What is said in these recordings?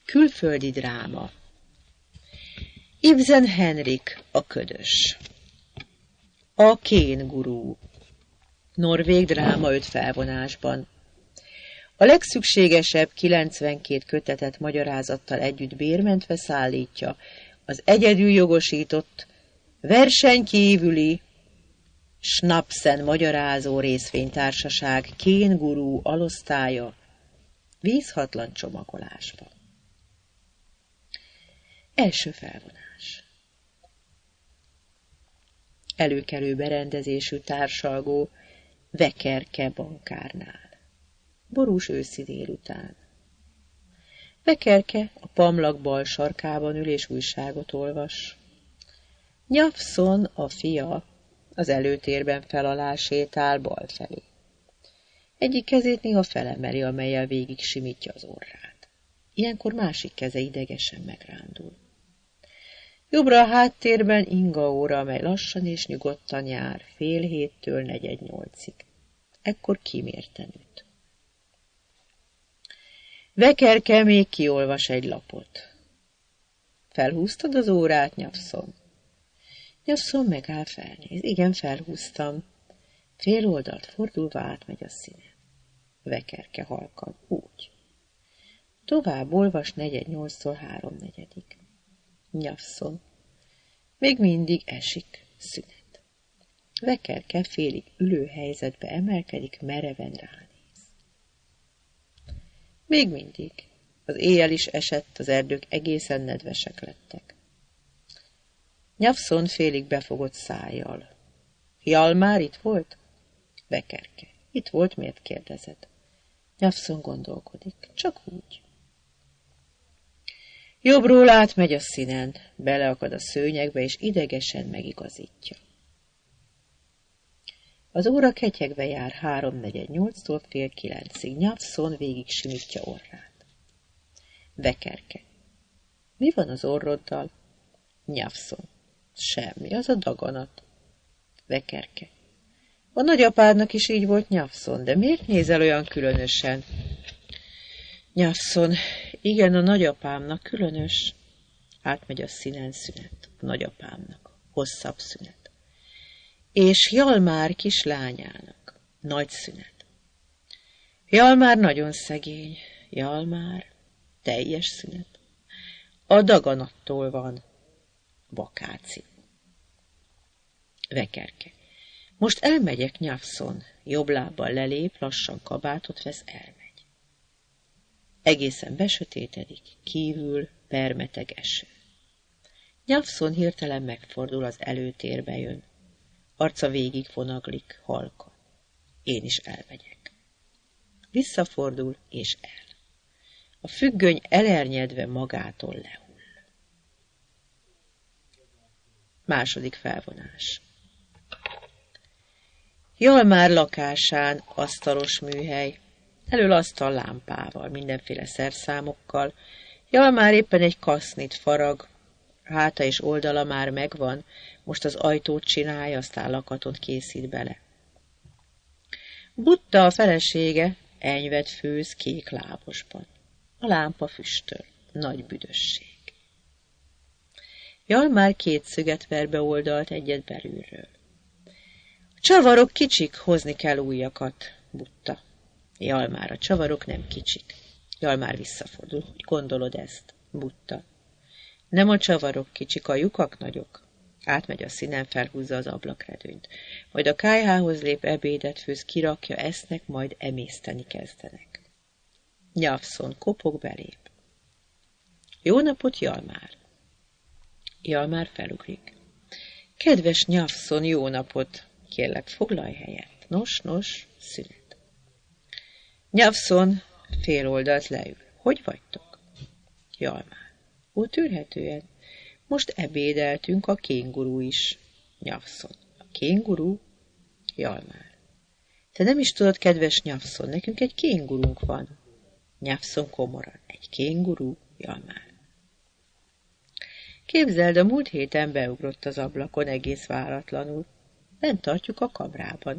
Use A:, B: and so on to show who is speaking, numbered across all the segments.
A: Külföldi dráma. Ibsen Henrik a ködös. A kéngurú. Norvég dráma 5 felvonásban. A legszükségesebb 92 kötetet magyarázattal együtt bérmentve szállítja az egyedül jogosított, versenykívüli Schnapsen magyarázó részvénytársaság kéngurú alosztálya vízhatlan csomagolásban. Első felvonás. Előkelő berendezésű társalgó Vekerke bankárnál. Borús őszi délután. Vekerke a pamlak bal sarkában ül és újságot olvas. Nyafszon, a fia, az előtérben felalá sétál bal felé. Egyik kezét néha felemeli, amellyel végig simítja az orrát. Ilyenkor másik keze idegesen megrándul. Jobbra a háttérben Inga óra, amely lassan és nyugodtan jár, 7:30-től 7:45-ig. Ekkor kimérten üt. Vekerke még kiolvas egy lapot. Felhúztad az órát, Nyafszon? Nyafszon megáll, felnéz. Igen, felhúztam. Fél oldalt fordulva átmegy a színe. Vekerke halkan. Úgy. Tovább olvas 4:08-tól 3:4-ig. Nyafszon. Még mindig esik. Szünet. Vekerke félig ülő helyzetbe emelkedik, mereven ránéz. Még mindig. Az éjjel is esett, az erdők egészen nedvesek lettek. Nyafszon félig befogott szájjal. Hjalmár itt volt? Vekerke. Itt volt, miért kérdezed? Nyafszon gondolkodik. Csak úgy. Jobbról átmegy a színen, beleakad a szőnyegbe, és idegesen megigazítja. Az óra ketyegve jár 3:48-tól 8:30-ig. Nyafszon végig simítja orrát. Vekerke. Mi van az orroddal? Nyafszon. Semmi, az a daganat. Vekerke. A nagyapádnak is így volt, Nyafszon, de miért nézel olyan különösen? Nyafszon. Igen, a nagyapámnak különös. Átmegy a színen, szünet. A nagyapámnak. Hosszabb szünet. És Hjalmár kislányának. Nagy szünet. Hjalmár nagyon szegény. Hjalmár. Teljes szünet. A daganattól van. Vakáció. Vekerke. Most elmegyek, Nyafszon. Jobb lábbal lelép, lassan kabátot vesz, elmegy. Egészen besötétedik, kívül permeteg eső. Nyafszon hirtelen megfordul, az előtérbe jön. Arca végig vonaglik, halkan. Én is elmegyek. Visszafordul és el. A függöny elernyedve magától lehull. Második felvonás. Hjalmár lakásán asztalos műhely, elől asztal lámpával, mindenféle szerszámokkal. Hjalmár éppen egy kasznit farag, háta és oldala már megvan, most az ajtót csinálja, aztán lakatot készít bele. Butta, a felesége, enyvet főz kék lábosban. A lámpa füstöl, nagy büdösség. Hjalmár 2 szöget ver be oldalt, egyet belülről. A csavarok kicsik, hozni kell újakat, Butta. Hjalmár, a csavarok nem kicsik. Hjalmár visszafordul. Hogy gondolod ezt? Butta. Nem a csavarok kicsik, a lyukak nagyok. Átmegy a színen, felhúzza az ablakredőnyt. Majd a kályhához lép, ebédet főz, kirakja, esznek, majd emészteni kezdenek. Nyafszon kopog, belép. Jó napot, Hjalmár! Hjalmár felugrik. Kedves Nyafszon, jó napot! Kérlek, foglalj helyet. Nos, szünet. Nyafszon fél oldalt leül. Hogy vagytok? Hjalmár. Ó, tűrhetően. Most ebédeltünk, a kéngurú is. Nyafszon. A kéngurú? Hjalmár. Te nem is tudod, kedves Nyafszon, nekünk egy kéngurunk van. Nyafszon komoran. Egy kéngurú? Hjalmár. Képzeld, a múlt héten beugrott az ablakon egész váratlanul. Bent tartjuk a kamrában.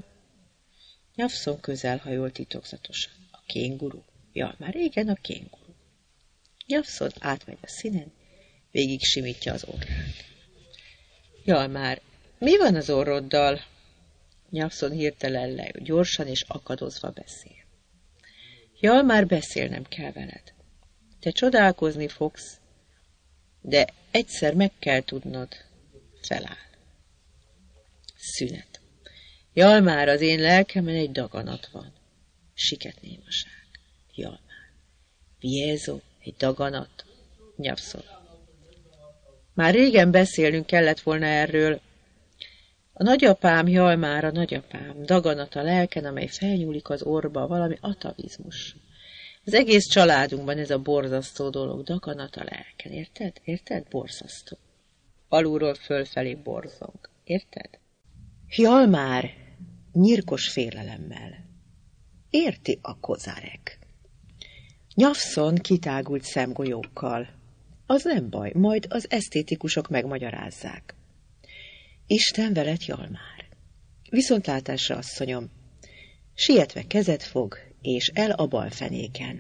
A: Nyafszon közelhajol titokzatosan. A kénguru? Hjalmár, igen, a kénguru. Nyavszon átmegy a színen, végig simítja az orrát. Jalmár, mi van az orroddal? Nyavszon hirtelen leül, gyorsan és akadozva beszél. Jalmár, beszélnem kell veled. Te csodálkozni fogsz, de egyszer meg kell tudnod, feláll. Szünet. Jalmár, az én lelkemen egy daganat van. Siketnémaság. Jalmár. Viézo, egy daganat. Nyavszon. Már régen beszélnünk kellett volna erről. A nagyapám, Jalmár, a nagyapám, daganat a lelken, amely felnyúlik az orba, valami atavizmus. Az egész családunkban ez a borzasztó dolog, daganat a lelken, érted? Érted? Borzasztó. Alulról fölfelé borzong, érted? Jalmár nyírkos félelemmel. Érti a kozárek. Nyavszon kitágult szemgolyókkal. Az nem baj, majd az esztétikusok megmagyarázzák. Isten veled, Jalmár. Viszontlátásra, asszonyom. Sietve kezet fog, és el a bal fenéken.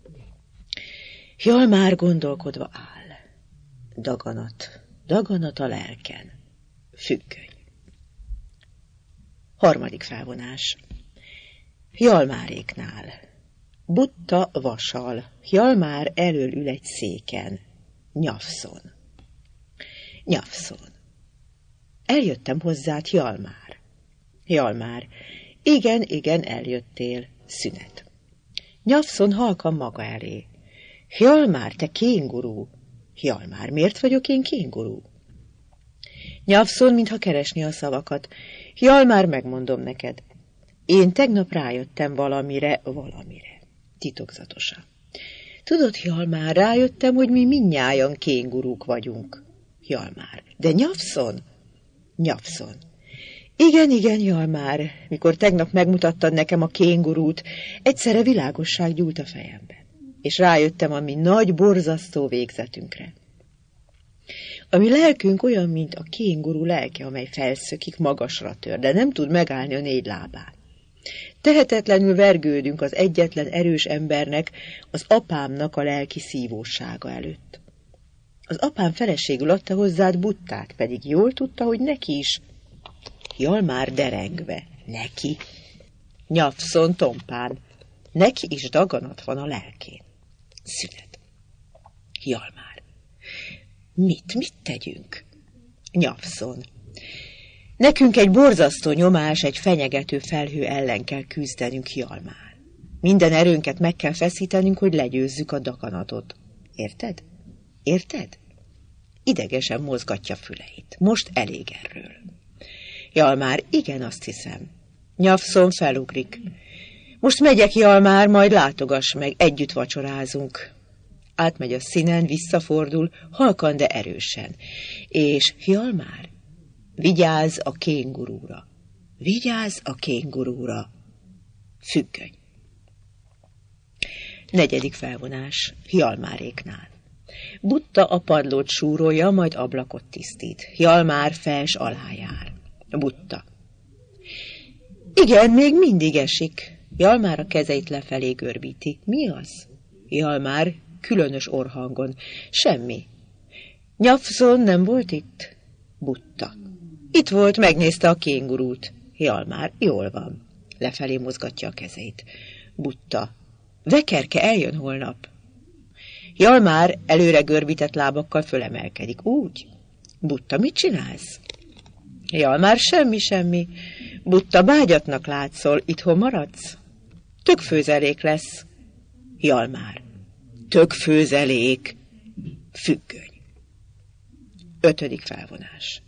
A: Jalmár gondolkodva áll. Daganat a lelken. Függöny. Harmadik felvonás. Jalmáréknál. Butta vasal. Jalmár elől ül egy széken. Nyavszon. Eljöttem hozzád, Jalmár. Jalmár. Igen, eljöttél. Szünet. Nyavszon halkan maga elé. Jalmár, te kéngurú. Jalmár, miért vagyok én kéngurú? Nyavszon, mintha keresni a szavakat. Jalmár, megmondom neked. Én tegnap rájöttem valamire. Titokzatosan. Tudod, Jalmár, rájöttem, hogy mi mindnyájan kéngurúk vagyunk. Jalmár. De Nyavszon? Nyavszon. Igen, Jalmár, mikor tegnap megmutattad nekem a kéngurút, egyszerre világosság gyújt a fejembe, és rájöttem a mi nagy, borzasztó végzetünkre. A mi lelkünk olyan, mint a kénguru lelke, amely felszökik, magasra tör, de nem tud megállni a 4 lábán. Tehetetlenül vergődünk az egyetlen erős embernek, az apámnak a lelki szívósága előtt. Az apám feleségül adta hozzád Buttát, pedig jól tudta, hogy neki is. Jalmár derengve. Neki? Nyavszon tompán. Neki is daganat van a lelkén. Szünet. Jalmár. Mit tegyünk? Nyavszon. Nekünk egy borzasztó nyomás, egy fenyegető felhő ellen kell küzdenünk, Jalmár. Minden erőnket meg kell feszítenünk, hogy legyőzzük a daganatot. Érted? Érted? Idegesen mozgatja füleit. Most elég erről. Jalmár, igen, azt hiszem. Nyavszon felugrik. Most megyek, Jalmár, majd látogass meg, együtt vacsorázunk. Átmegy a színen, visszafordul, halkan, de erősen. És Jalmár, vigyázz a kéngurúra. Vigyázz a kéngurúra. Függöny. Negyedik felvonás. Jalmáréknál. Butta a padlót súrolja, majd ablakot tisztít. Jalmár fels alá jár. Butta. Igen, még mindig esik. Jalmár a kezeit lefelé görbíti. Mi az? Jalmár különös orrhangon. Semmi. Nyavszon nem volt itt? Butta. Itt volt, megnézte a kéngurút. Jalmár, jól van. Lefelé mozgatja a kezeit. Butta. Vekerke eljön holnap. Jalmár előre görbített lábakkal fölemelkedik. Úgy? Butta, mit csinálsz? Jalmár, semmi. Butta, bágyatnak látszol, itthon maradsz? Tökfőzelék lesz. Jalmár. Tökfőzelék. Függöny. 5. felvonás.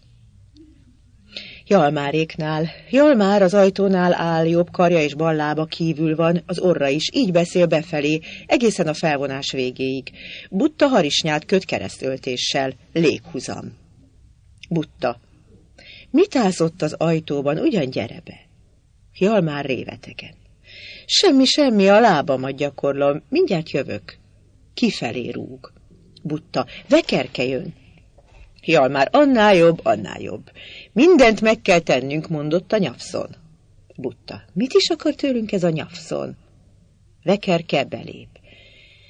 A: Jalmáréknál. Jalmár az ajtónál áll, jobb karja és bal lába kívül van, az orra is, így beszél befelé, egészen a felvonás végéig. Butta harisnyát köt keresztöltéssel, léghuzam. Butta. Mit állsz ott az ajtóban, ugyan gyere be? Jalmár révetegen. Semmi, a lábamat gyakorlom, mindjárt jövök. Kifelé rúg. Butta. Vekerke jön. Jalmár, annál jobb. Mindent meg kell tennünk, mondotta Nyavszon. Butta. Mit is akar tőlünk ez a Nyavszon? Vekerke belép.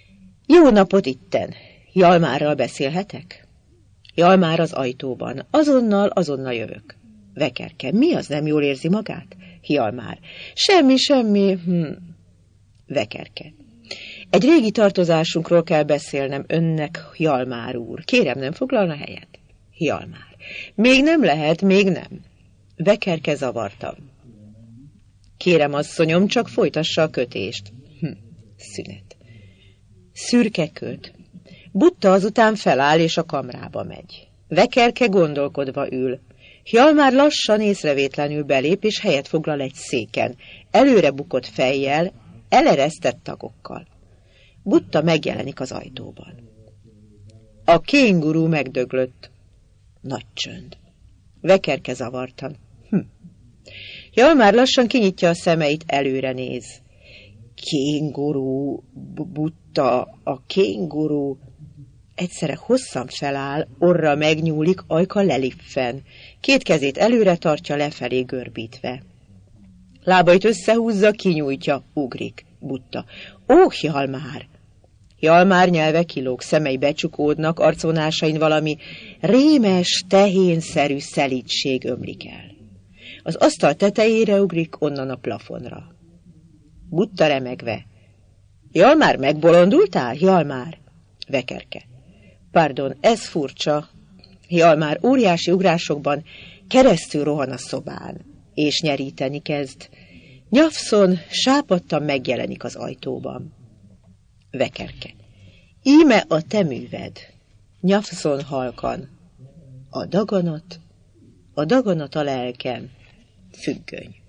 A: Jó napot itten! Hjalmárral beszélhetek? Hjalmár az ajtóban. Azonnal jövök. Vekerke. Mi az, nem jól érzi magát? Hjalmár. Semmi. Vekerke. Egy régi tartozásunkról kell beszélnem önnek, Hjalmár úr. Kérem, nem foglalna helyet? Hjalmár. Még nem lehet, még nem. Vekerke zavartam. Kérem, asszonyom, csak folytassa a kötést. Szünet. Szürke köd. Butta azután feláll, és a kamrába megy. Vekerke gondolkodva ül. Hjalmár lassan, észrevétlenül belép, és helyet foglal egy széken, előre bukott fejjel, eleresztett tagokkal. Butta megjelenik az ajtóban. A kéngurú megdöglött. Nagy csönd. Vekerke zavartan. Hjalmár lassan kinyitja a szemeit, előre néz. Kéngurú, Butta, a kéngurú. Egyszerre hosszan feláll, orra megnyúlik, ajka leliffen. Két kezét előre tartja, lefelé görbítve. Lábait összehúzza, kinyújtja, ugrik. Butta. Ó, Hjalmár! Hjalmár nyelve kilóg, szemei becsukódnak, arcvonásain valami rémes, tehénszerű szelídség ömlik el. Az asztal tetejére ugrik, onnan a plafonra. Butta remegve. Hjalmár, megbolondultál, Hjalmár? Vekerke. Pardon, ez furcsa. Hjalmár óriási ugrásokban keresztül rohan a szobán, és nyeríteni kezd. Nyafszon sápadtan megjelenik az ajtóban. Vekerke. Íme a te műved. Nyafszon halkan. A daganat a lelkem. Függöny.